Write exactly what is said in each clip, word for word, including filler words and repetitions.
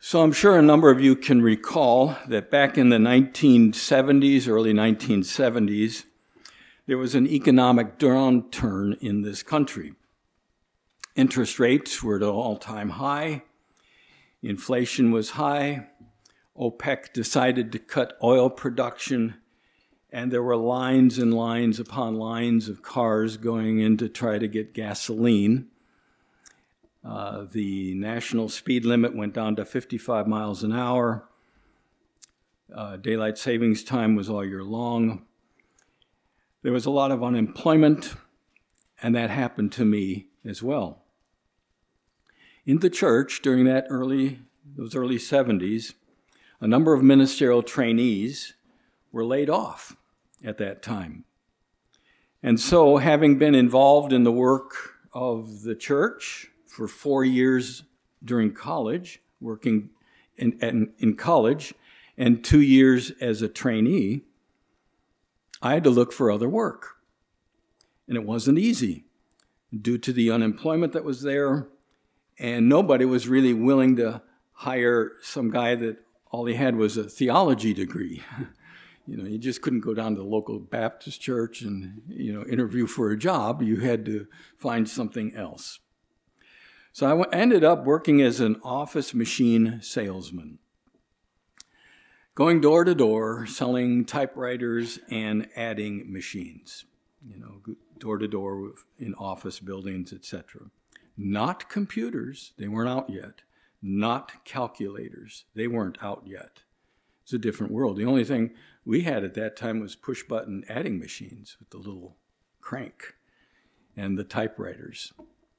So I'm sure a number of you can recall that back in the nineteen seventies, early nineteen seventies, there was an economic downturn in this country. Interest rates were at an all-time high. Inflation was high. OPEC decided to cut oil production, and there were lines and lines upon lines of cars going in to try to get gasoline. Uh, the national speed limit went down to fifty-five miles an hour. Uh, daylight savings time was all year long. There was a lot of unemployment, and that happened to me as well. In the church during that early, those early seventies, a number of ministerial trainees were laid off at that time. And so, having been involved in the work of the church for four years during college, working in, in, in college, and two years as a trainee, I had to look for other work. And it wasn't easy due to the unemployment that was there, and nobody was really willing to hire some guy that all he had was a theology degree. You know, you just couldn't go down to the local Baptist church and, you know, interview for a job. You had to find something else. So I w- ended up working as an office machine salesman, going door to door, selling typewriters and adding machines, you know, door to door in office buildings, et cetera. Not computers, they weren't out yet. Not calculators, they weren't out yet. It's a different world. The only thing we had at that time was push-button adding machines with the little crank and the typewriters.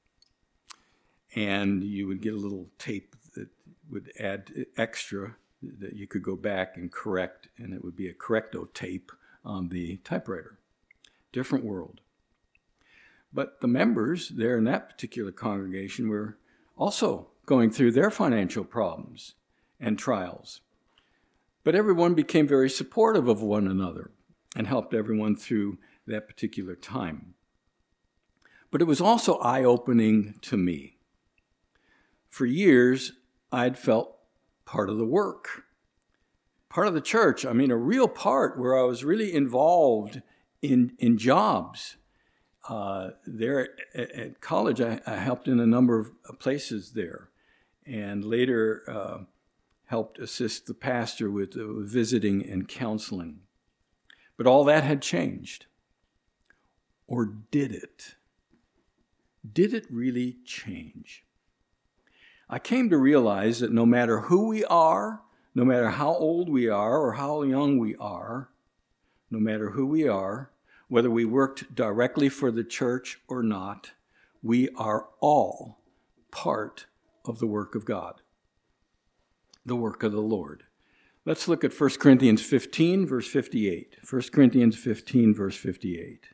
And you would get a little tape that would add extra that you could go back and correct, and it would be a correcto tape on the typewriter. Different world. But the members there in that particular congregation were also going through their financial problems and trials. But everyone became very supportive of one another and helped everyone through that particular time. But it was also eye-opening to me. For years, I'd felt part of the work, part of the church. I mean, a real part where I was really involved in, in jobs. Uh, there at, at college, I, I helped in a number of places there, and later uh, helped assist the pastor with uh, visiting and counseling. But all that had changed. Or did it? Did it really change? I came to realize that no matter who we are, no matter how old we are or how young we are, no matter who we are, whether we worked directly for the church or not, we are all part of the work of God, the work of the Lord. Let's look at First Corinthians fifteen, verse fifty-eight. First Corinthians fifteen, verse fifty-eight.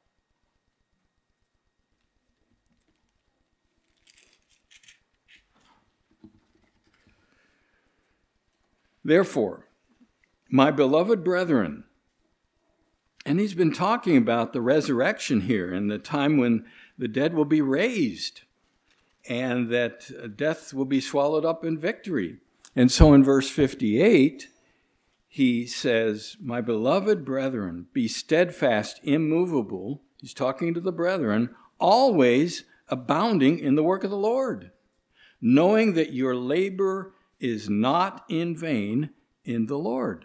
Therefore, my beloved brethren, and he's been talking about the resurrection here and the time when the dead will be raised and that death will be swallowed up in victory. And so in verse fifty-eight, he says, my beloved brethren, be steadfast, immovable. He's talking to the brethren, always abounding in the work of the Lord, knowing that your labor is not in vain in the Lord.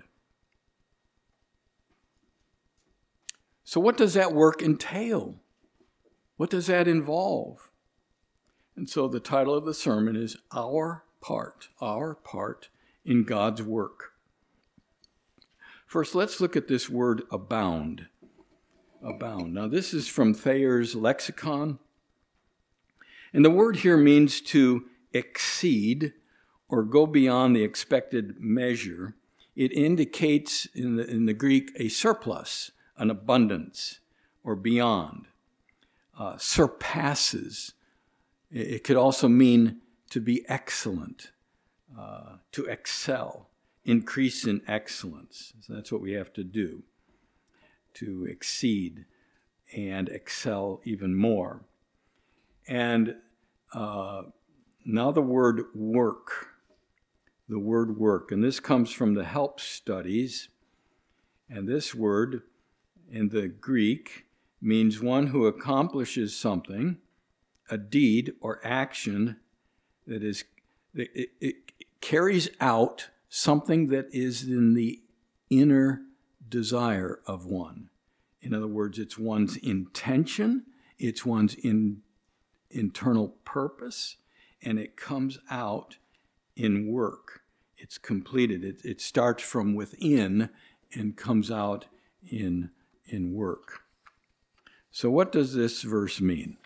So what does that work entail? What does that involve? And so the title of the sermon is Our Part, Our Part in God's Work. First, let's look at this word abound. Abound. Now, this is from Thayer's lexicon. And the word here means to exceed or go beyond the expected measure. It indicates in the, in the Greek a surplus, an abundance, or beyond. Uh, surpasses. It could also mean to be excellent, uh, to excel, increase in excellence. So that's what we have to do, to exceed and excel even more. And uh, now the word work. the word work. And this comes from the Help Studies. And this word in the Greek means one who accomplishes something, a deed or action that is, it, it carries out something that is in the inner desire of one. In other words, it's one's intention, it's one's in, internal purpose, and it comes out in work. It's completed. It, it starts from within and comes out in, in work. So what does this verse mean?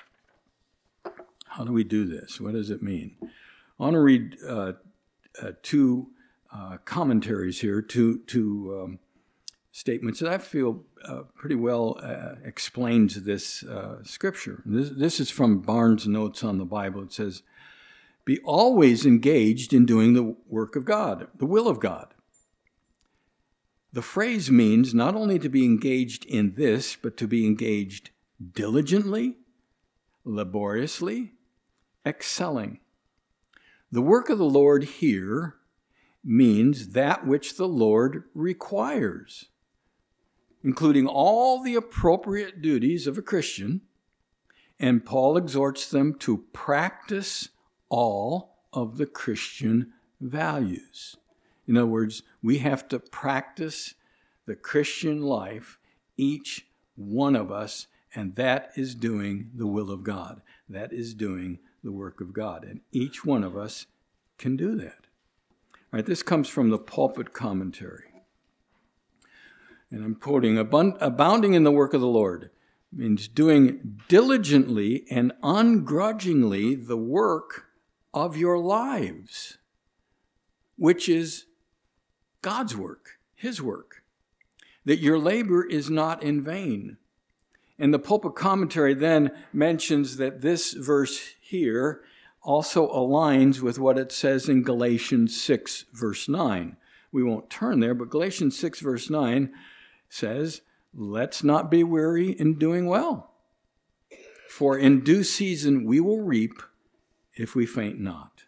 How do we do this? What does it mean? I want to read uh, uh, two uh, commentaries here, two, two um, statements that I feel uh, pretty well uh, explains this uh, scripture. This, this is from Barnes' Notes on the Bible. It says, "Be always engaged in doing the work of God, the will of God." The phrase means not only to be engaged in this, but to be engaged diligently, laboriously, excelling. The work of the Lord here means that which the Lord requires, including all the appropriate duties of a Christian, and Paul exhorts them to practice all of the Christian values. In other words, we have to practice the Christian life, each one of us, and that is doing the will of God. That is doing the work of God, and each one of us can do that. All right, this comes from the Pulpit Commentary. And I'm quoting, "Abounding in the work of the Lord means doing diligently and ungrudgingly the work of your lives, which is God's work, his work, that your labor is not in vain." And the Pulpit Commentary then mentions that this verse here also aligns with what it says in Galatians six, verse nine. We won't turn there, but Galatians six, verse nine says, "Let's not be weary in doing well, for in due season we will reap if we faint not."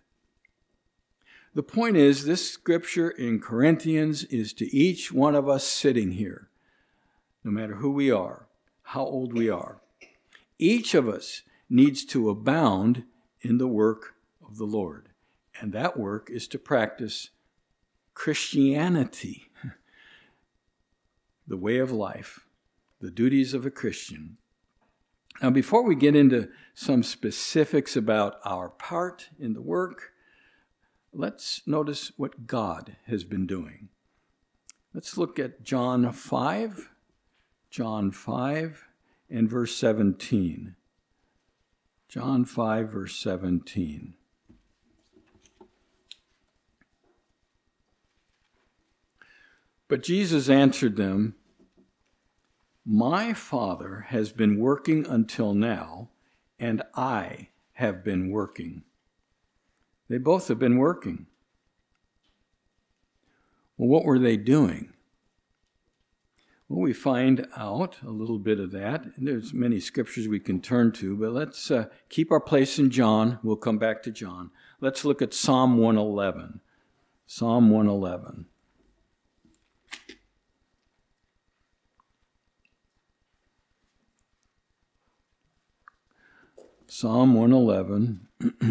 The point is, this scripture in Corinthians is to each one of us sitting here, no matter who we are, how old we are. Each of us needs to abound in the work of the Lord. And that work is to practice Christianity, the way of life, the duties of a Christian. Now, before we get into some specifics about our part in the work, let's notice what God has been doing. Let's look at John five, John five and verse seventeen. John five, verse seventeen. "But Jesus answered them, 'My Father has been working until now, and I have been working.'" They both have been working. Well, what were they doing? Well, we find out a little bit of that. And there's many scriptures we can turn to, but let's uh, keep our place in John. We'll come back to John. Let's look at Psalm one eleven. Psalm one eleven. Psalm one eleven.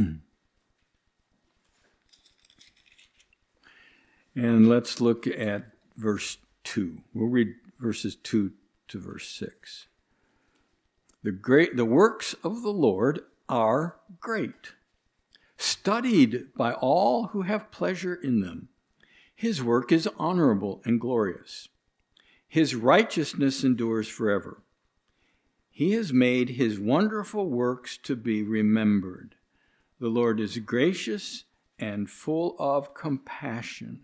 And let's look at verse two. We'll read verses two to verse six. The great, the works of the Lord are great, studied by all who have pleasure in them. His work is honorable and glorious. His righteousness endures forever. He has made his wonderful works to be remembered. The Lord is gracious and full of compassion.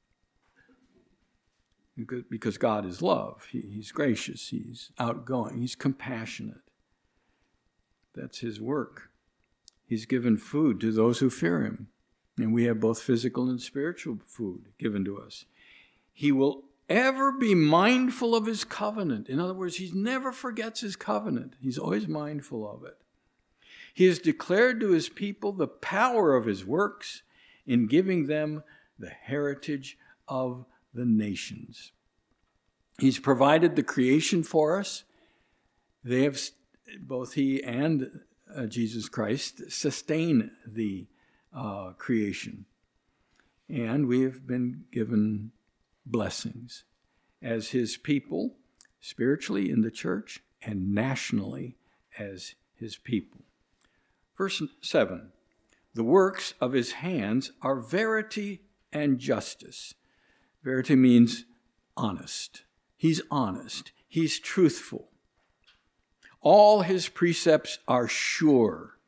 Because God is love. He, he's gracious. He's outgoing. He's compassionate. That's his work. He's given food to those who fear him. And we have both physical and spiritual food given to us. He will ever be mindful of his covenant. In other words, he never forgets his covenant. He's always mindful of it. He has declared to his people the power of his works in giving them the heritage of the nations. He's provided the creation for us. They have, both he and uh, Jesus Christ sustain the uh, creation. And we have been given blessings as his people, spiritually in the church and nationally as his people. Verse seven, the works of his hands are verity and justice. Verity means honest. He's honest. He's truthful. All his precepts are sure.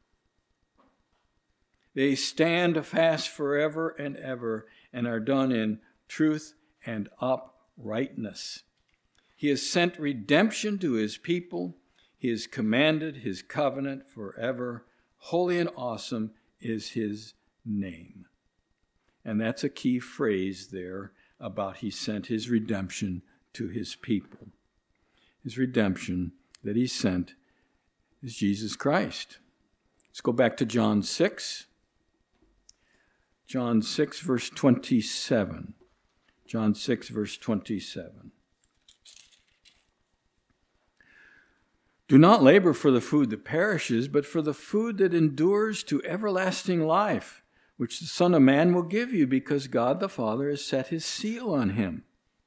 They stand fast forever and ever and are done in truth and uprightness. He has sent redemption to his people. He has commanded his covenant forever. Holy and awesome is his name. And that's a key phrase there about he sent his redemption to his people. His redemption that he sent is Jesus Christ. Let's go back to John six. John six, verse twenty-seven. John six, verse twenty-seven. Do not labor for the food that perishes, but for the food that endures to everlasting life, which the Son of Man will give you, because God the Father has set his seal on him.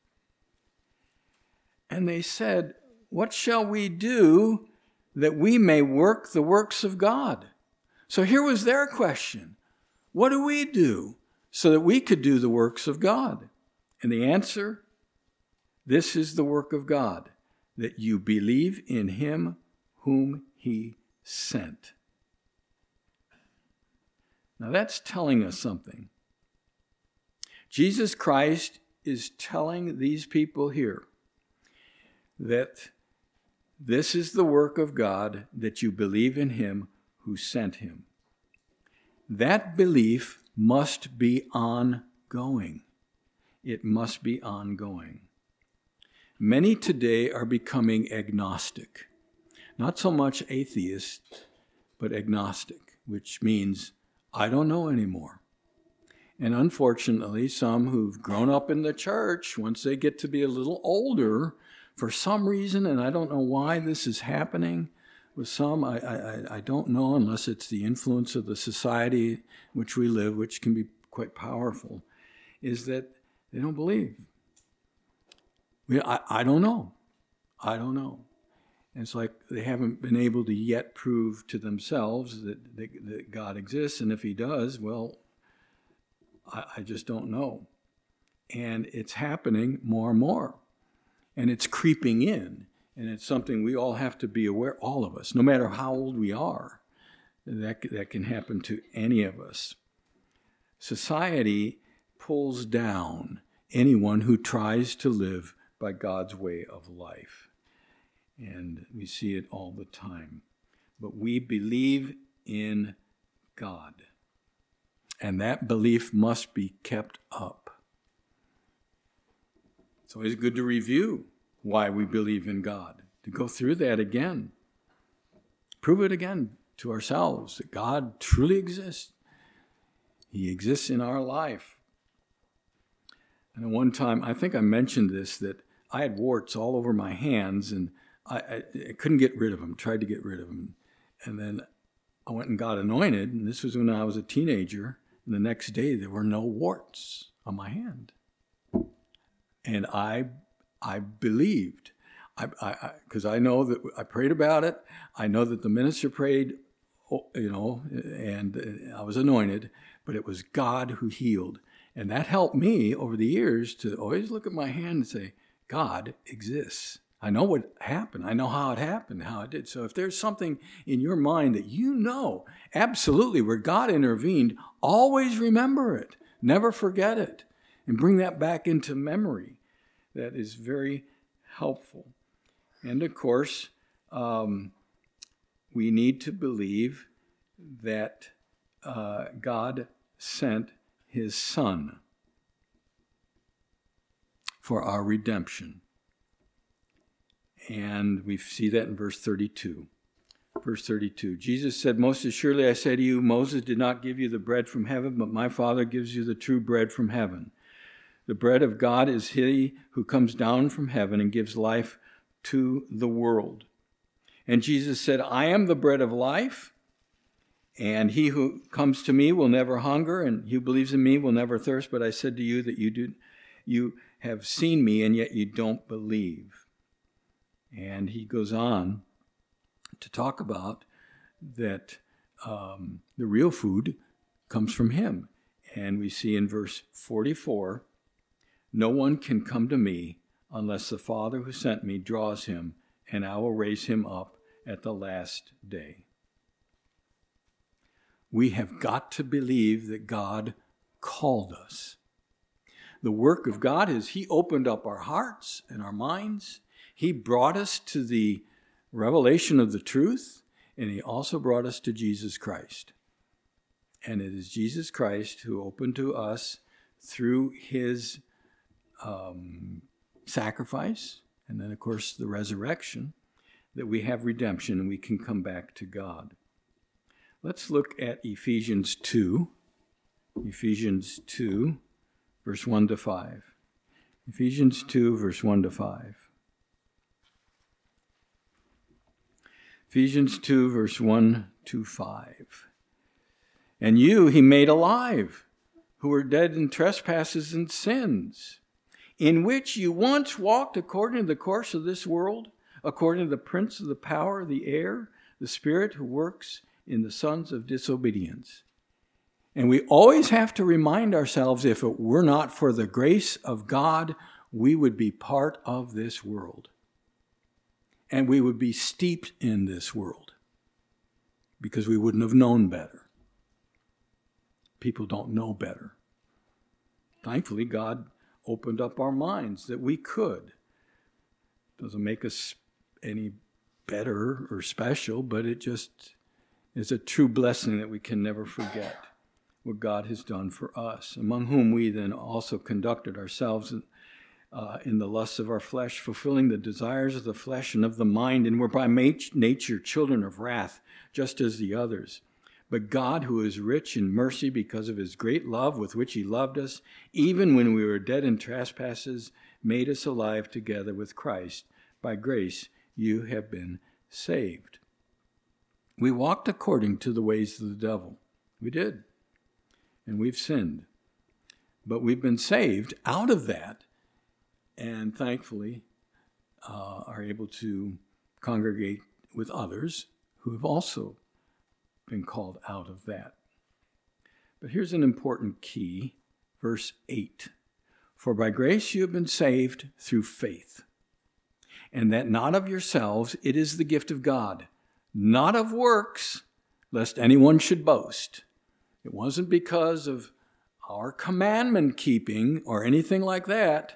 And they said, what shall we do that we may work the works of God? So here was their question. What do we do so that we could do the works of God? And the answer, this is the work of God, that you believe in him whom he sent. Now that's telling us something. Jesus Christ is telling these people here that this is the work of God, that you believe in him who sent him. That belief must be ongoing. It must be ongoing. Many today are becoming agnostic. Not so much atheist, but agnostic, which means I don't know anymore. And unfortunately, some who've grown up in the church, once they get to be a little older, for some reason, and I don't know why this is happening with some, I, I, I don't know unless it's the influence of the society in which we live, which can be quite powerful, is that they don't believe. We, I, I don't know. I don't know. And it's like they haven't been able to yet prove to themselves that, that, that God exists, and if he does, well, I, I just don't know. And it's happening more and more. And it's creeping in. And it's something we all have to be aware, all of us, no matter how old we are. That, that can happen to any of us. Society pulls down anyone who tries to live by God's way of life. And we see it all the time. But we believe in God. And that belief must be kept up. It's always good to review why we believe in God, to go through that again. Prove it again to ourselves that God truly exists. He exists in our life. And at one time, I think I mentioned this, that I had warts all over my hands, and I, I, I couldn't get rid of them, tried to get rid of them. And then I went and got anointed, and this was when I was a teenager, and the next day there were no warts on my hand. And I I believed, I because I, I, I know that I prayed about it. I know that the minister prayed, you know, and I was anointed, but it was God who healed. And that helped me over the years to always look at my hand and say, God exists. I know what happened. I know how it happened, how it did. So if there's something in your mind that you know absolutely where God intervened, always remember it. Never forget it. And bring that back into memory. That is very helpful. And of course, um, we need to believe that uh, God sent his Son for our redemption. And we see that in verse thirty-two. Verse thirty-two, Jesus said, most assuredly I say to you, Moses did not give you the bread from heaven, but my Father gives you the true bread from heaven. The bread of God is he who comes down from heaven and gives life to the world. And Jesus said, I am the bread of life, and he who comes to me will never hunger, and he who believes in me will never thirst. But I said to you that you do, you have seen me, and yet you don't believe. And he goes on to talk about that um, the real food comes from him. And we see in verse forty-four, no one can come to me unless the Father who sent me draws him, and I will raise him up at the last day. We have got to believe that God called us. The work of God is he opened up our hearts and our minds. He brought us to the revelation of the truth, and he also brought us to Jesus Christ. And it is Jesus Christ who opened to us through his um, sacrifice, and then, of course, the resurrection, that we have redemption and we can come back to God. Let's look at Ephesians two. Ephesians two, verse one to five. Ephesians two, verse one to five. Ephesians two, verse one to five. And you he made alive, who were dead in trespasses and sins, in which you once walked according to the course of this world, according to the prince of the power of the air, the spirit who works in the sons of disobedience. And we always have to remind ourselves, if it were not for the grace of God, we would be part of this world. And we would be steeped in this world because we wouldn't have known better. People don't know better. Thankfully, God opened up our minds that we could. Doesn't make us any better or special, but it just is a true blessing that we can never forget what God has done for us, among whom we then also conducted ourselves in, uh, in the lusts of our flesh, fulfilling the desires of the flesh and of the mind, and were by nature children of wrath, just as the others. But God, who is rich in mercy because of his great love with which he loved us, even when we were dead in trespasses, made us alive together with Christ. By grace you have been saved. We walked according to the ways of the devil. We did. And we've sinned. But we've been saved out of that, and thankfully uh, are able to congregate with others who have also been called out of that. But here's an important key, verse eight. For by grace you have been saved through faith, and that not of yourselves, it is the gift of God, not of works, lest anyone should boast. It wasn't because of our commandment keeping or anything like that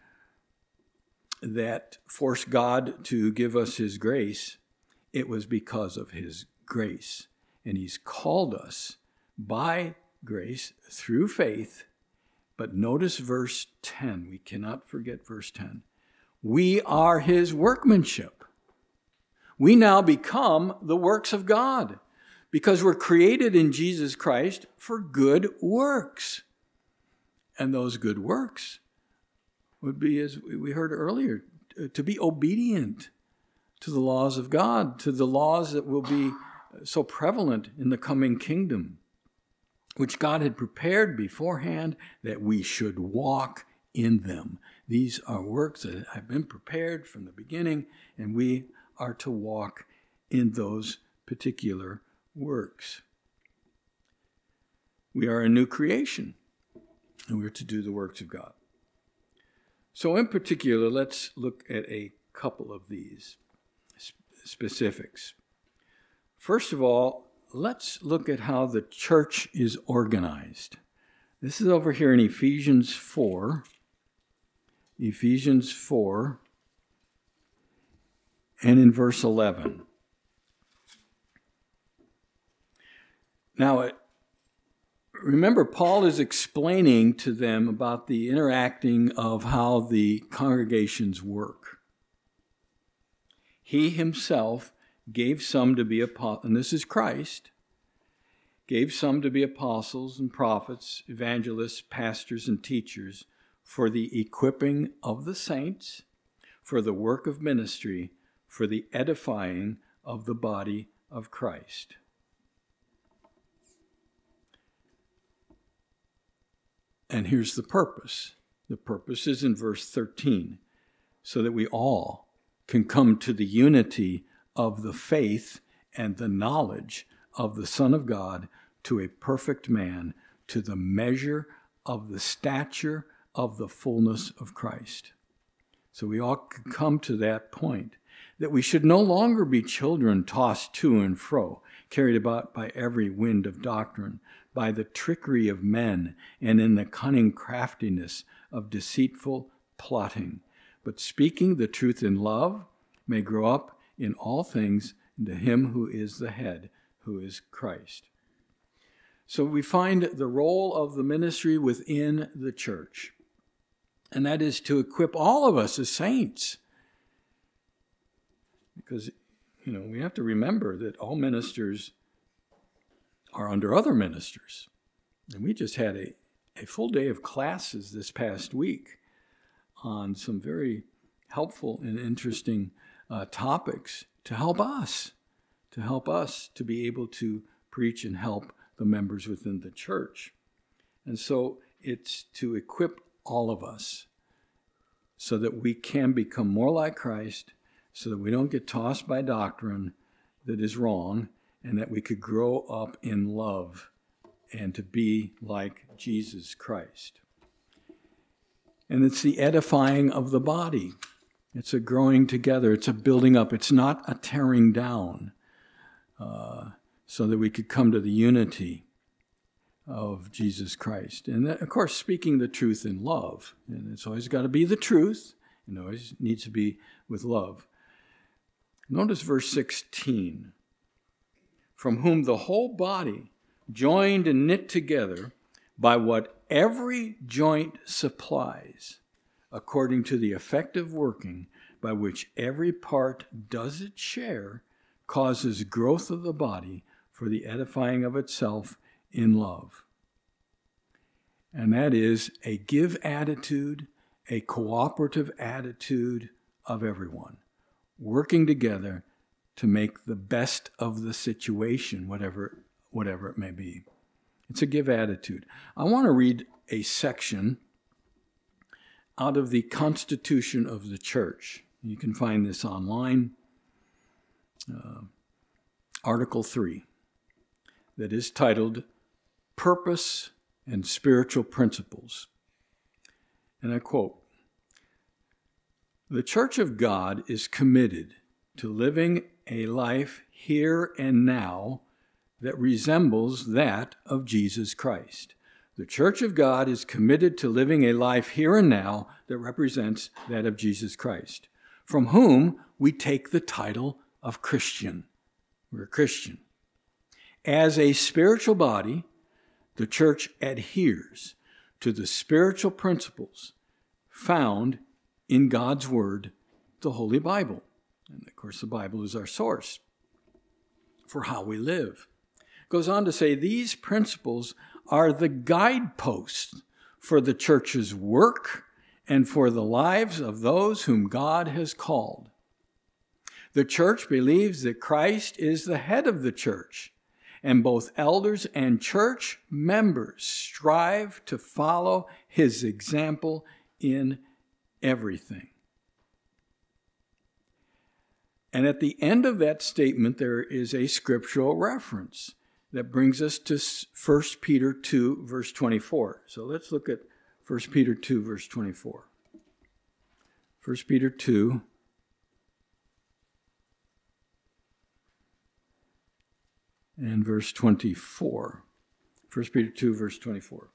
that forced God to give us his grace. It was because of his grace. And he's called us by grace through faith. But notice verse ten. We cannot forget verse ten. We are his workmanship. We now become the works of God because we're created in Jesus Christ for good works. And those good works would be, as we heard earlier, to be obedient to the laws of God, to the laws that will be so prevalent in the coming kingdom, which God had prepared beforehand that we should walk in them. These are works that have been prepared from the beginning, and we are to walk in those particular works. We are a new creation, and we're to do the works of God. So in particular, let's look at a couple of these specifics. First of all, let's look at how the church is organized. This is over here in Ephesians four. Ephesians four, and in verse eleven. Now, remember, Paul is explaining to them about the interacting of how the congregations work. He himself gave some to be apostles, and this is Christ, gave some to be apostles and prophets, evangelists, pastors, and teachers for the equipping of the saints, for the work of ministry, for the edifying of the body of Christ. And here's the purpose. The purpose is in verse thirteen, so that we all can come to the unity of the faith and the knowledge of the Son of God, to a perfect man, to the measure of the stature of the fullness of Christ. So we all can come to that point, that we should no longer be children tossed to and fro, carried about by every wind of doctrine, by the trickery of men, and in the cunning craftiness of deceitful plotting, but speaking the truth in love, may grow up in all things into him who is the head, who is Christ. So we find the role of the ministry within the church, and that is to equip all of us as saints. Because, you know, we have to remember that all ministers are under other ministers. And we just had a, a full day of classes this past week on some very helpful and interesting uh, topics to help us, to help us to be able to preach and help the members within the church. And so it's to equip all of us so that we can become more like Christ, so that we don't get tossed by doctrine that is wrong, and that we could grow up in love and to be like Jesus Christ. And it's the edifying of the body. It's a growing together. It's a building up. It's not a tearing down, uh, so that we could come to the unity of Jesus Christ. And that, of course, speaking the truth in love. And it's always got to be the truth. It always needs to be with love. Notice verse sixteen. From whom the whole body, joined and knit together by what every joint supplies, according to the effective working by which every part does its share, causes growth of the body for the edifying of itself in love. And that is a give attitude, a cooperative attitude of everyone, working together to make the best of the situation, whatever, whatever it may be. It's a give attitude. I want to read a section out of the Constitution of the Church. You can find this online. Uh, Article three, that is titled Purpose and Spiritual Principles. And I quote, "The Church of God is committed to living a life here and now that resembles that of Jesus Christ. The Church of God is committed to living a life here and now that represents that of Jesus Christ, from whom we take the title of Christian." We're a Christian. As a spiritual body, the church adheres to the spiritual principles found in God's Word, the Holy Bible. And of course, the Bible is our source for how we live. It goes on to say these principles are the guideposts for the church's work and for the lives of those whom God has called. The church believes that Christ is the head of the church, and both elders and church members strive to follow his example in everything. And at the end of that statement, there is a scriptural reference that brings us to First Peter two, verse twenty-four. So let's look at First Peter two, verse twenty-four. First Peter two, and verse twenty-four. First Peter two, verse twenty-four.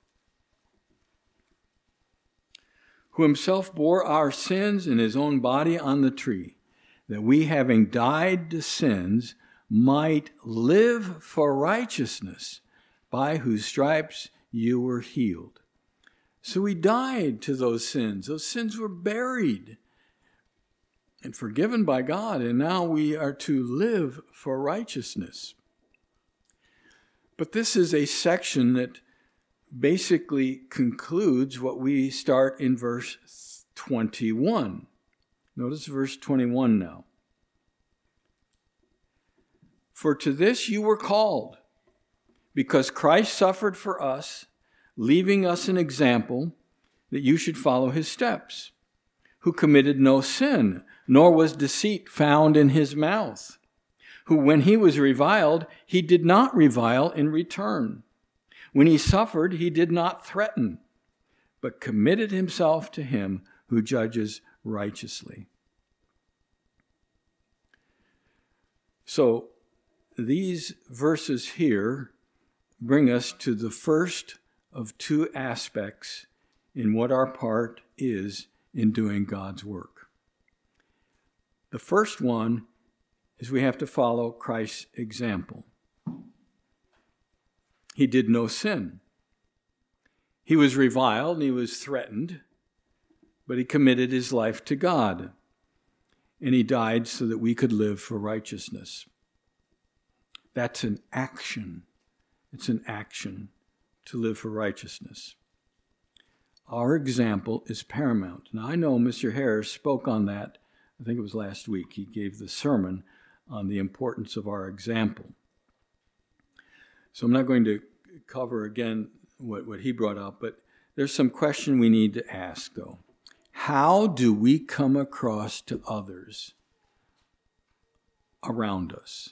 "Who himself bore our sins in his own body on the tree, that we, having died to sins, might live for righteousness, by whose stripes you were healed." So we died to those sins. Those sins were buried. and forgiven by God, and now we are to live for righteousness. But this is a section that basically concludes what we start in verse twenty-one. Notice verse twenty-one now. For to this you were called, because Christ suffered for us, leaving us an example that you should follow his steps, who committed no sin, nor was deceit found in his mouth, who when he was reviled, he did not revile in return. When he suffered, he did not threaten, but committed himself to him who judges righteously. So these verses here bring us to the first of two aspects in what our part is in doing God's work. The first one is we have to follow Christ's example. He did no sin. He was reviled and he was threatened, but he committed his life to God, and he died so that we could live for righteousness. That's an action. It's an action to live for righteousness. Our example is paramount. Now, I know Mister Harris spoke on that. I think it was last week. He gave the sermon on the importance of our example. So I'm not going to cover again what, what he brought up, but there's some question we need to ask, though. How do we come across to others around us?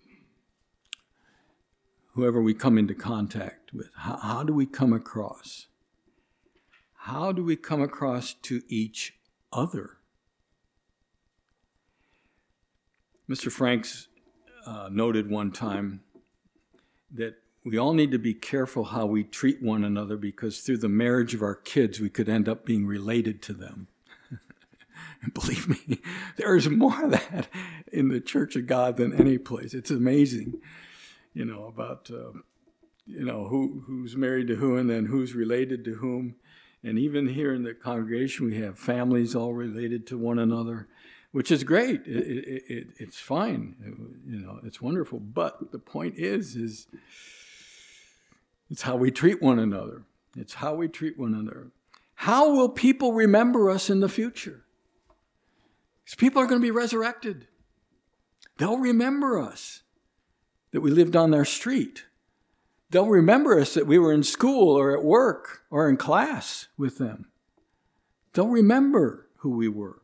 Whoever we come into contact with, how, how do we come across? How do we come across to each other? Mister Franks uh, noted one time that we all need to be careful how we treat one another, because through the marriage of our kids, we could end up being related to them. And believe me, there is more of that in the Church of God than any place. It's amazing, you know, about, uh, you know, who who's married to who and then who's related to whom. And even here in the congregation, we have families all related to one another, which is great. It, it, it, it's fine. It, you know, it's wonderful. But the point is, is it's how we treat one another. It's how we treat one another. How will people remember us in the future? Because people are going to be resurrected. They'll remember us, that we lived on their street. They'll remember us that we were in school or at work or in class with them. They'll remember who we were.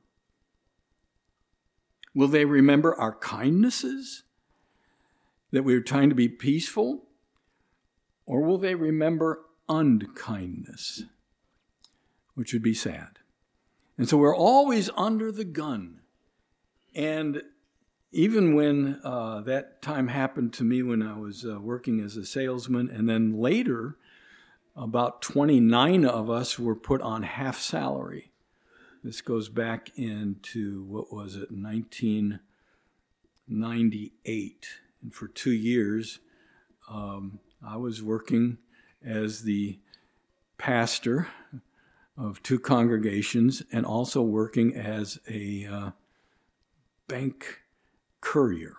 Will they remember our kindnesses? That we were trying to be peaceful? Or will they remember unkindness? Which would be sad. And so we're always under the gun. And even when uh, that time happened to me when I was uh, working as a salesman, and then later, about twenty-nine of us were put on half salary. This goes back into, what was it, nineteen ninety-eight. And for two years, um, I was working as the pastor of two congregations and also working as a uh, bank courier.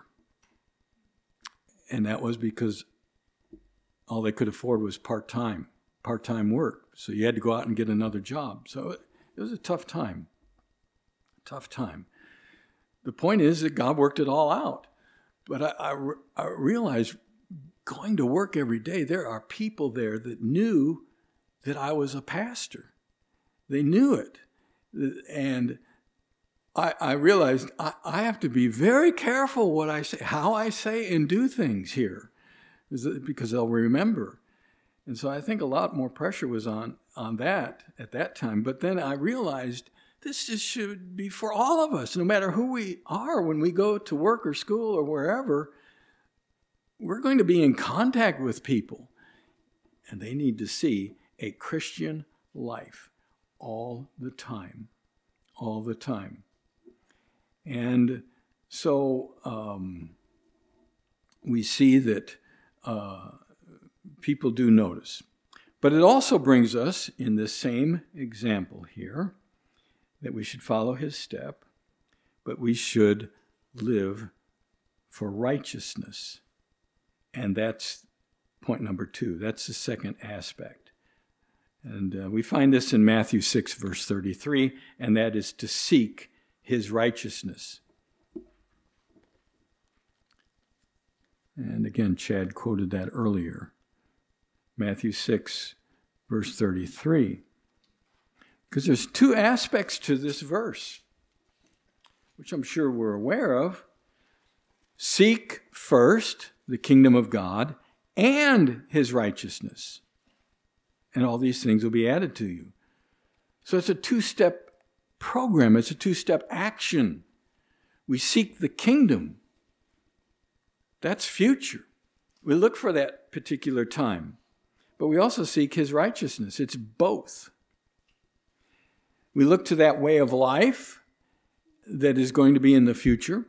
And that was because all they could afford was part-time, part-time work. So you had to go out and get another job. So it, it was a tough time, tough time. The point is that God worked it all out. But I, I, I realized going to work every day, there are people there that knew that I was a pastor. They knew it. And I, I realized I, I have to be very careful what I say, how I say and do things here, because they'll remember. And so I think a lot more pressure was on, on that at that time. But then I realized this just should be for all of us, no matter who we are when we go to work or school or wherever. We're going to be in contact with people, and they need to see a Christian life all the time, all the time. And so um, we see that uh, people do notice. But it also brings us, in this same example here, that we should follow his step. but we should live for righteousness. And that's point number two. That's the second aspect. And uh, we find this in Matthew six, verse thirty-three, and that is to seek his righteousness. And again, Chad quoted that earlier. Matthew six, verse thirty-three. Because there's two aspects to this verse, which I'm sure we're aware of. Seek first the kingdom of God and his righteousness, and all these things will be added to you. So it's a two-step program. It's a two-step action. We seek the kingdom. That's future. We look for that particular time. But we also seek his righteousness. It's both. We look to that way of life that is going to be in the future.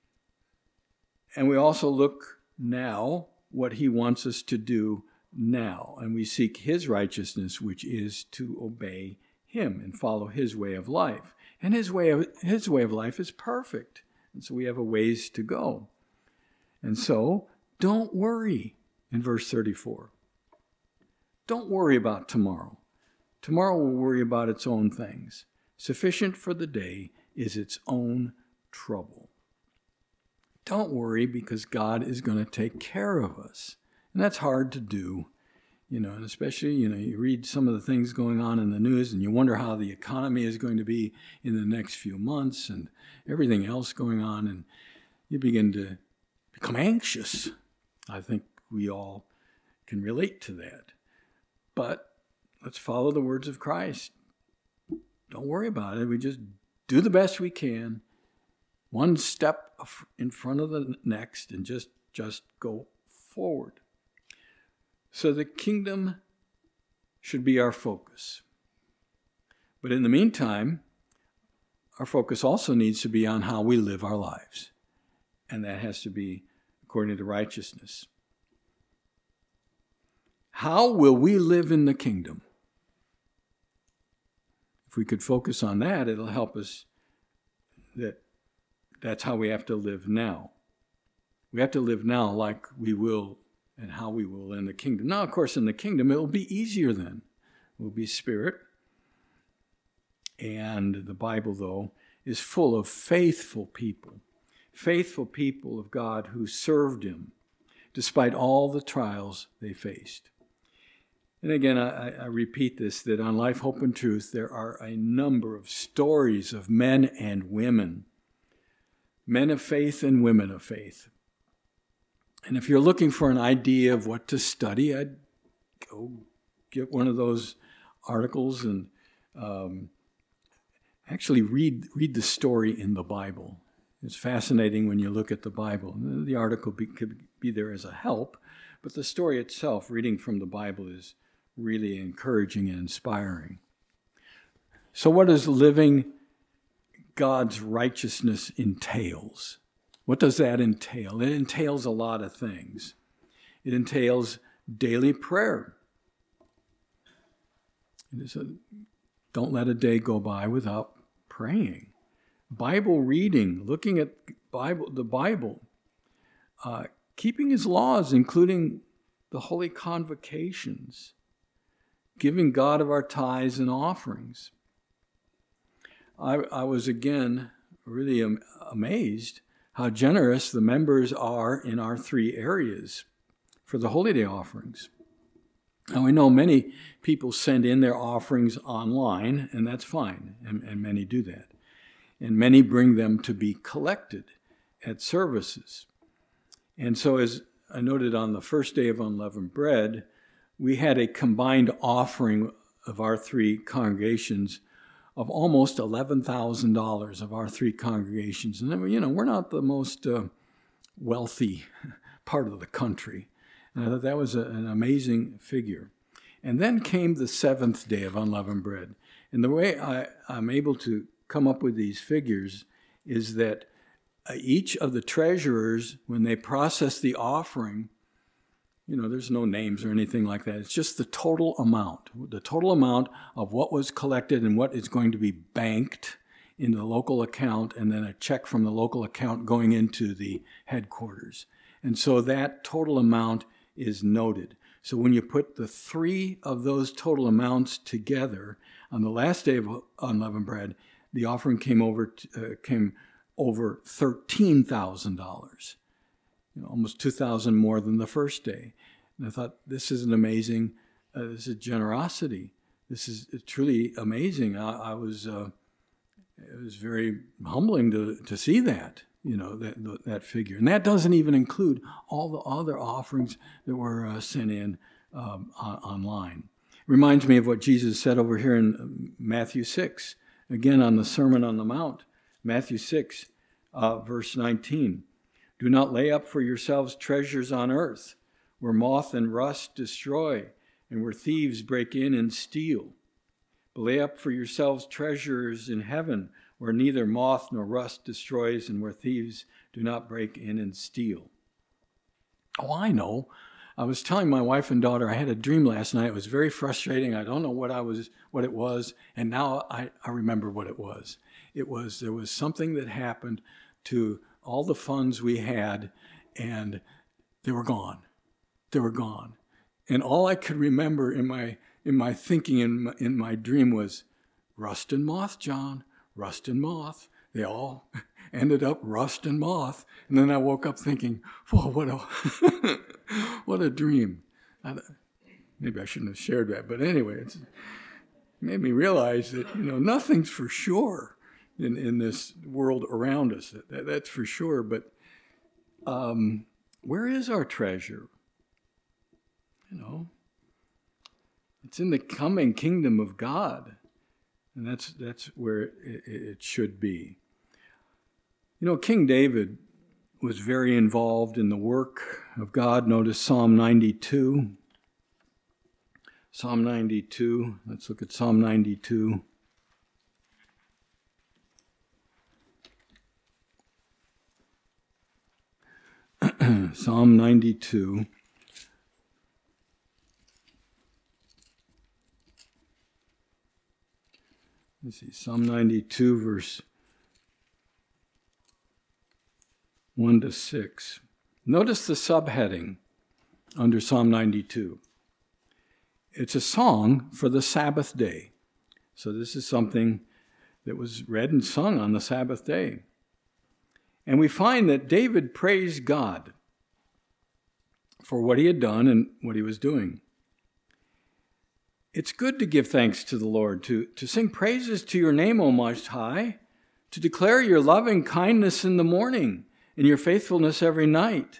And we also look now what he wants us to do now. And we seek his righteousness, which is to obey him and follow his way of life. And his way of, his way of life is perfect. And so we have a ways to go. And so don't worry in verse thirty-four. Don't worry about tomorrow. Tomorrow will worry about its own things. Sufficient for the day is its own trouble. Don't worry, because God is going to take care of us. And that's hard to do, you know, and especially, you know, you read some of the things going on in the news and you wonder how the economy is going to be in the next few months and everything else going on, and you begin to become anxious. I think we all can relate to that. But let's follow the words of Christ. Don't worry about it. We just do the best we can, one step in front of the next, and just, just go forward. So the kingdom should be our focus. But in the meantime, our focus also needs to be on how we live our lives. And that has to be according to righteousness. How will we live in the kingdom? If we could focus on that, it'll help us that that's how we have to live now. We have to live now like we will and how we will in the kingdom. Now, of course, in the kingdom, it'll be easier then. We'll be spirit. And the Bible, though, is full of faithful people. Faithful people of God who served him despite all the trials they faced. And again, I, I repeat this, that on Life, Hope, and Truth, there are a number of stories of men and women, men of faith and women of faith. And if you're looking for an idea of what to study, I'd go get one of those articles and um, actually read read the story in the Bible. It's fascinating when you look at the Bible. The article be, could be there as a help, but the story itself, reading from the Bible, is really encouraging and inspiring. So what does living God's righteousness entails? What does that entail? It entails a lot of things. It entails daily prayer. It is a, don't let a day go by without praying. Bible reading, looking at Bible, the Bible, uh, keeping his laws, including the holy convocations, giving God of our tithes and offerings. I, I was again really am, amazed how generous the members are in our three areas for the Holy Day offerings. Now, we know many people send in their offerings online, and that's fine, and, and many do that. And many bring them to be collected at services. And so, as I noted on the first day of unleavened bread, we had a combined offering of our three congregations of almost eleven thousand dollars of our three congregations. And then, you know, we're not the most uh, wealthy part of the country. And I thought that was a, an amazing figure. And then came the seventh day of unleavened bread. And the way I, I'm able to come up with these figures is that uh, each of the treasurers, when they process the offering, you know, there's no names or anything like that. It's just the total amount, the total amount of what was collected and what is going to be banked into the local account and then a check from the local account going into the headquarters. And so that total amount is noted. So when you put the three of those total amounts together, on the last day of unleavened bread, the offering came over to, uh, came over thirteen thousand dollars, you know, almost two thousand dollars more than the first day. And I thought, this is an amazing, uh, this is generosity. This is truly amazing. I, I was, uh, it was very humbling to, to see that, you know, that that figure. And that doesn't even include all the other offerings that were uh, sent in um, on, online. Reminds me of what Jesus said over here in Matthew six, again on the Sermon on the Mount, Matthew six, uh, verse nineteen. Do not lay up for yourselves treasures on earth, where moth and rust destroy, and where thieves break in and steal. But lay up for yourselves treasures in heaven, where neither moth nor rust destroys, and where thieves do not break in and steal. Oh, I know. I was telling my wife and daughter I had a dream last night. It was very frustrating. I don't know what I was, what it was, and now I, I remember what it was. It was there was something that happened to all the funds we had, and they were gone. They were gone, and all I could remember in my in my thinking in my, in my dream was rust and moth, John, rust and moth. They all ended up rust and moth, and then I woke up thinking, "Whoa, what a what a dream!" I, maybe I shouldn't have shared that, but anyway, it's, it made me realize that you know nothing's for sure in, in this world around us. That, that's for sure. But um, where is our treasure? You know, it's in the coming kingdom of God, and that's that's where it, it should be. You know, King David was very involved in the work of God. Notice Psalm ninety-two. Psalm ninety-two. Let's look at Psalm ninety-two. Psalm ninety-two. Let's see, Psalm ninety-two, verse one to six. Notice the subheading under Psalm ninety-two. It's a song for the Sabbath day. So this is something that was read and sung on the Sabbath day. And we find that David praised God for what he had done and what he was doing. It's good to give thanks to the Lord, to, to sing praises to your name, O Most High, to declare your loving kindness in the morning and your faithfulness every night.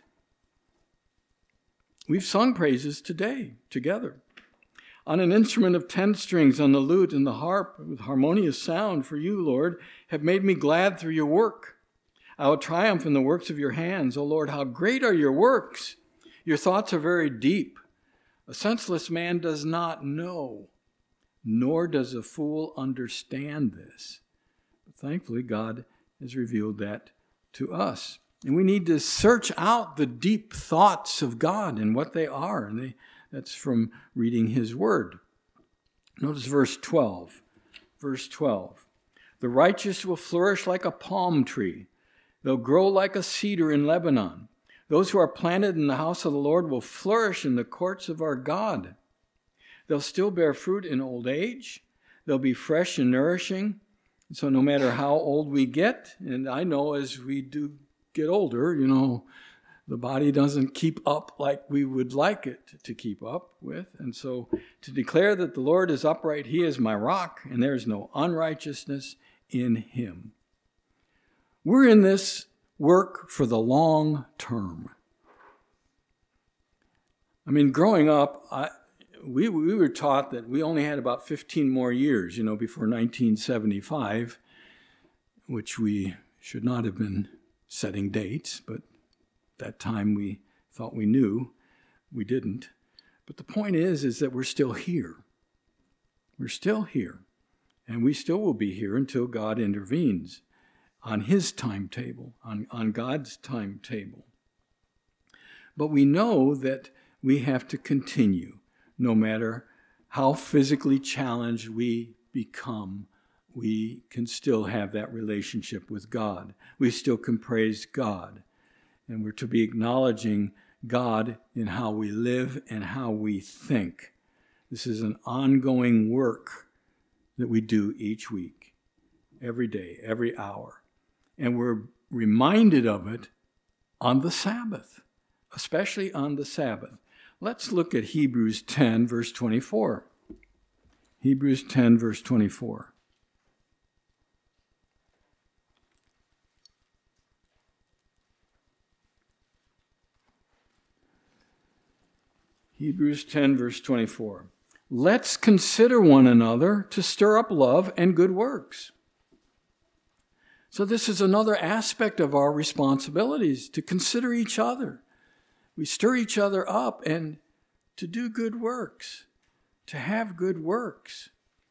We've sung praises today together. On an instrument of ten strings, on the lute and the harp, with harmonious sound, for you, Lord, have made me glad through your work. I will triumph in the works of your hands. O Lord, how great are your works! Your thoughts are very deep. A senseless man does not know, nor does a fool understand this. But thankfully, God has revealed that to us. And we need to search out the deep thoughts of God and what they are. And they, that's from reading his word. Notice verse twelve. Verse twelve. The righteous will flourish like a palm tree. They'll grow like a cedar in Lebanon. Those who are planted in the house of the Lord will flourish in the courts of our God. They'll still bear fruit in old age. They'll be fresh and nourishing. So no matter how old we get, and I know as we do get older, you know, the body doesn't keep up like we would like it to keep up with. And so to declare that the Lord is upright, he is my rock, and there is no unrighteousness in him. We're in this work for the long term. I mean, growing up, I, we we were taught that we only had about fifteen more years, you know, before nineteen seventy-five, which we should not have been setting dates, but that time we thought we knew. We didn't. But the point is, is that we're still here. We're still here. And we still will be here until God intervenes on his timetable, on, on God's timetable. But we know that we have to continue, no matter how physically challenged we become we can still have that relationship with God. We still can praise God. And we're to be acknowledging God in how we live and how we think. This is an ongoing work that we do each week, every day, every hour. And we're reminded of it on the Sabbath, especially on the Sabbath. Let's look at Hebrews ten, verse twenty-four. Hebrews ten, verse twenty-four. Hebrews ten, verse twenty-four. Let's consider one another to stir up love and good works. So this is another aspect of our responsibilities, to consider each other. We stir each other up and to do good works, to have good works.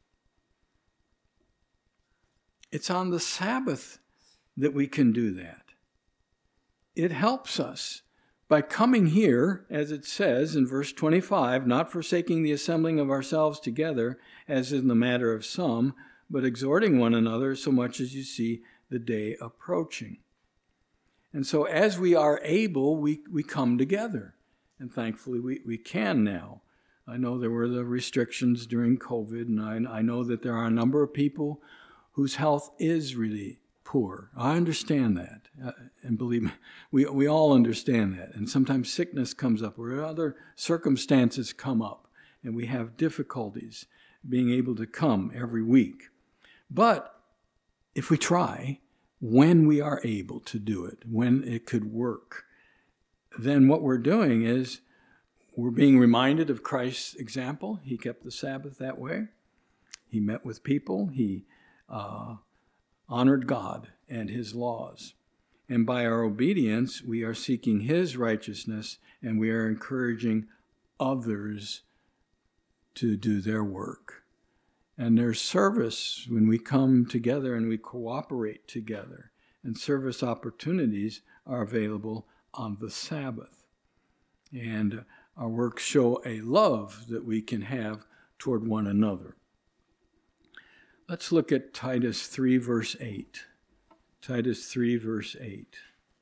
It's on the Sabbath that we can do that. It helps us by coming here, as it says in verse twenty-five, not forsaking the assembling of ourselves together, as in the matter of some, but exhorting one another so much as you see the day approaching. And so as we are able, we, we come together. And thankfully we, we can now. I know there were the restrictions during COVID, and I, I know that there are a number of people whose health is really poor. I understand that. Uh, and believe me, we, we all understand that. And sometimes sickness comes up or other circumstances come up, and we have difficulties being able to come every week. But if we try, when we are able to do it, when it could work, then what we're doing is we're being reminded of Christ's example. He kept the Sabbath that way. He met with people. He uh, honored God and his laws. And by our obedience, we are seeking his righteousness, and we are encouraging others to do their work. And there's service when we come together and we cooperate together. And service opportunities are available on the Sabbath. And our works show a love that we can have toward one another. Let's look at Titus three, verse eight. Titus three, verse eight.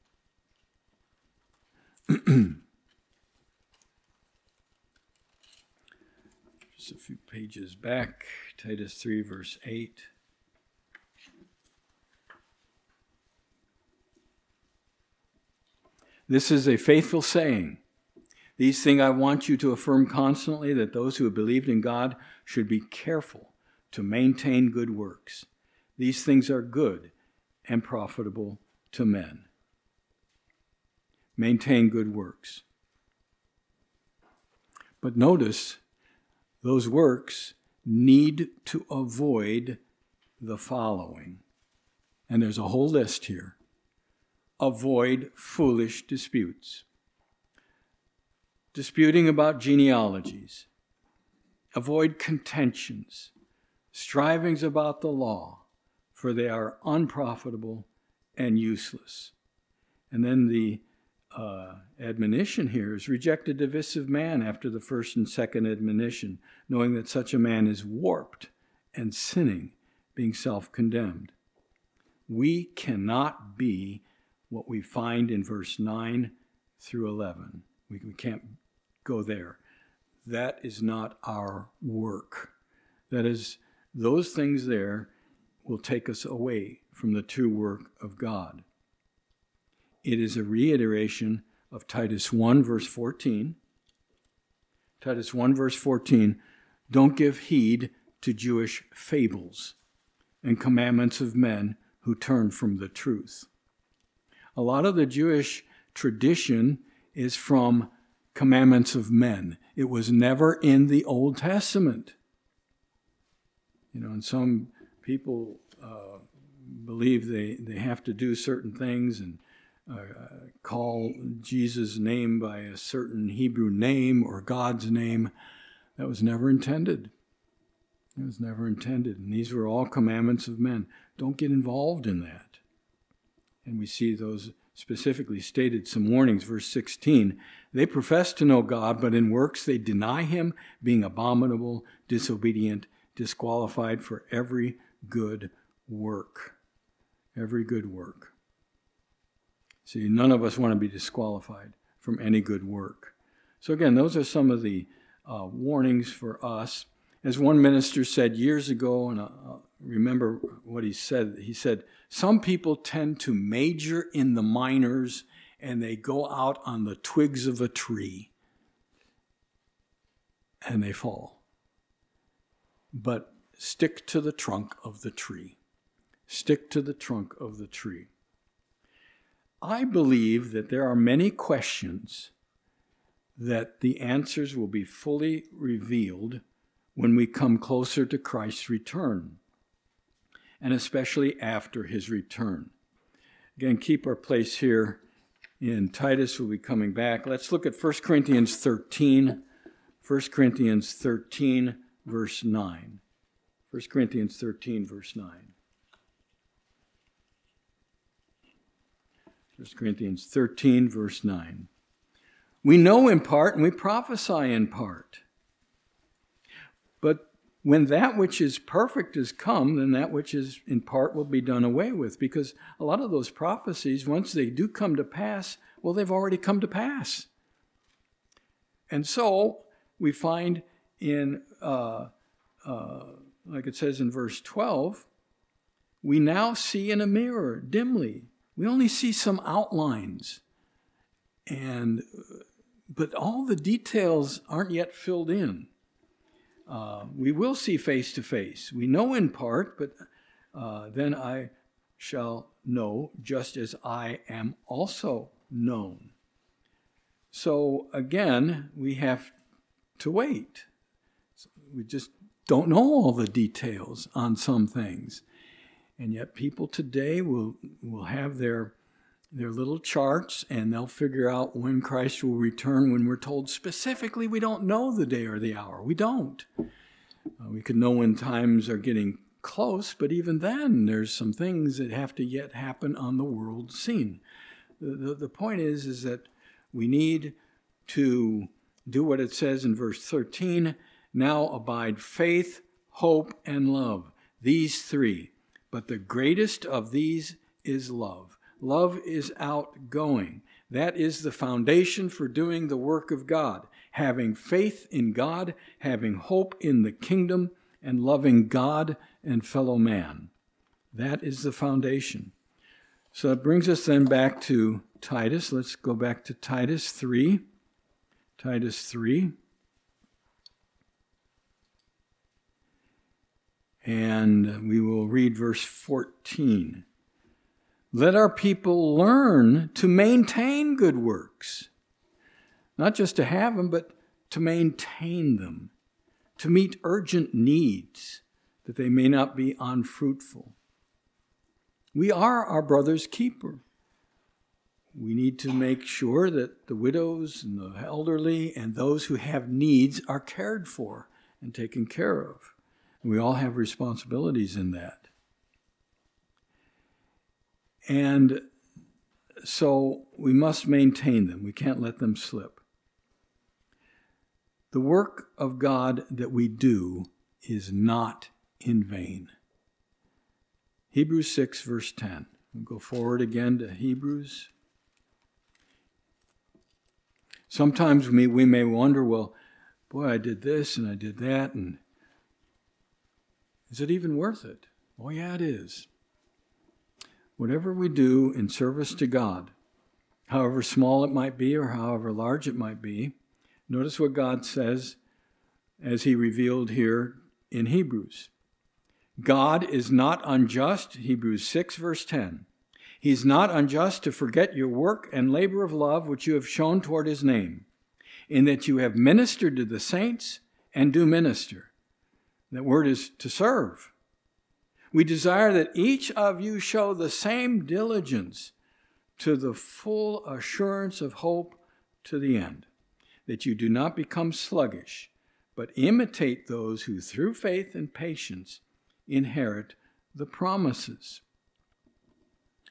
Just a few pages back, Titus three, verse eight. This is a faithful saying. These things I want you to affirm constantly, that those who have believed in God should be careful to maintain good works. These things are good and profitable to men. Maintain good works. But notice, those works need to avoid the following. And there's a whole list here. Avoid foolish disputes. Disputing about genealogies. Avoid contentions. Strivings about the law, for they are unprofitable and useless. And then the uh, admonition here is reject a divisive man after the first and second admonition, knowing that such a man is warped and sinning, being self-condemned. We cannot be what we find in verse nine through eleven. We, we can't go there. That is not our work. That is, those things there will take us away from the true work of God. It is a reiteration of Titus one, verse fourteen. Titus one, verse fourteen, don't give heed to Jewish fables and commandments of men who turn from the truth. A lot of the Jewish tradition is from commandments of men. It was never in the Old Testament. You know, and some people uh, believe they, they have to do certain things and uh, call Jesus' name by a certain Hebrew name or God's name. That was never intended. It was never intended. And these were all commandments of men. Don't get involved in that. And we see those specifically stated, some warnings. Verse sixteen, they profess to know God, but in works they deny him, being abominable, disobedient, disqualified for every good work. Every good work. See, none of us want to be disqualified from any good work. So again, those are some of the uh, warnings for us. As one minister said years ago, and I remember what he said, he said, some people tend to major in the minors and they go out on the twigs of a tree and they fall. But stick to the trunk of the tree. Stick to the trunk of the tree. I believe that there are many questions that the answers will be fully revealed when we come closer to Christ's return, and especially after his return. Again, keep our place here in Titus. We'll be coming back. Let's look at First Corinthians thirteen. First Corinthians thirteen, verse nine. First Corinthians thirteen, verse nine. First Corinthians thirteen, verse nine. We know in part and we prophesy in part. But when that which is perfect is come, then that which is in part will be done away with. Because a lot of those prophecies, once they do come to pass, well, they've already come to pass. And so we find in, uh, uh, like it says in verse twelve, we now see in a mirror dimly. We only see some outlines. And but all the details aren't yet filled in. Uh, we will see face to face. We know in part, but uh, then I shall know just as I am also known. So again, we have to wait. We just don't know all the details on some things. And yet people today will, will have their their little charts, and they'll figure out when Christ will return when we're told specifically we don't know the day or the hour. We don't. Uh, we could know when times are getting close, but even then there's some things that have to yet happen on the world scene. The, the, the point is, is that we need to do what it says in verse thirteen, now abide faith, hope, and love. These three. But the greatest of these is love. Love is outgoing. That is the foundation for doing the work of God. Having faith in God, having hope in the kingdom, and loving God and fellow man. That is the foundation. So it brings us then back to Titus. Let's go back to Titus three. Titus three. And we will read verse fourteen. Let our people learn to maintain good works. Not just to have them, but to maintain them. To meet urgent needs, that they may not be unfruitful. We are our brother's keeper. We need to make sure that the widows and the elderly and those who have needs are cared for and taken care of. We all have responsibilities in that. And so we must maintain them. We can't let them slip. The work of God that we do is not in vain. Hebrews six, verse ten. We'll go forward again to Hebrews. Sometimes we, we may wonder, well, boy, I did this and I did that, and is it even worth it? Oh, yeah, it is. Whatever we do in service to God, however small it might be or however large it might be, notice what God says as he revealed here in Hebrews. God is not unjust, Hebrews six, verse ten. He is not unjust to forget your work and labor of love which you have shown toward his name, in that you have ministered to the saints and do minister. That word is to serve. We desire that each of you show the same diligence to the full assurance of hope to the end, that you do not become sluggish, but imitate those who through faith and patience inherit the promises.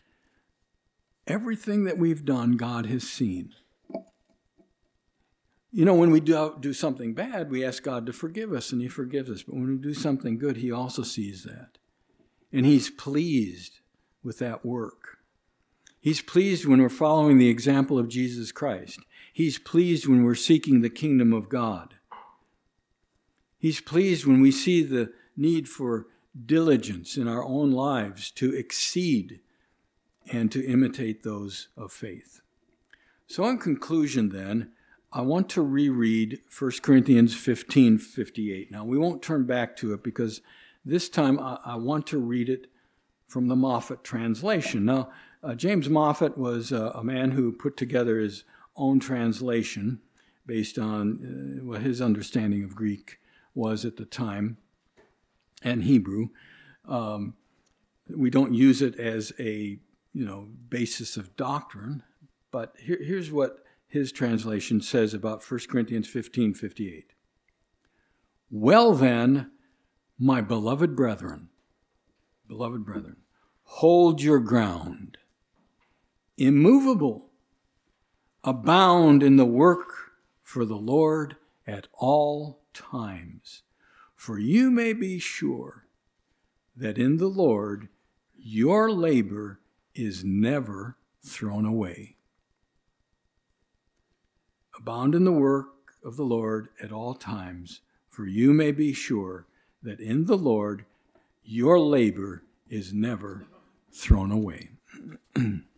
Everything that we've done, God has seen. You know, when we do, do something bad, we ask God to forgive us, and he forgives us. But when we do something good, he also sees that. And he's pleased with that work. He's pleased when we're following the example of Jesus Christ. He's pleased when we're seeking the kingdom of God. He's pleased when we see the need for diligence in our own lives to exceed and to imitate those of faith. So in conclusion then, I want to reread First Corinthians fifteen fifty-eight. Now, we won't turn back to it because this time I, I want to read it from the Moffat translation. Now, uh, James Moffat was uh, a man who put together his own translation based on uh, what his understanding of Greek was at the time and Hebrew. Um, we don't use it as a you know basis of doctrine, but here, here's what his translation says about First Corinthians fifteen fifty-eight. Well then, my beloved brethren, beloved brethren, hold your ground, immovable, abound in the work for the Lord at all times, for you may be sure that in the Lord your labor is never thrown away. Abound in the work of the Lord at all times, for you may be sure that in the Lord your labor is never thrown away.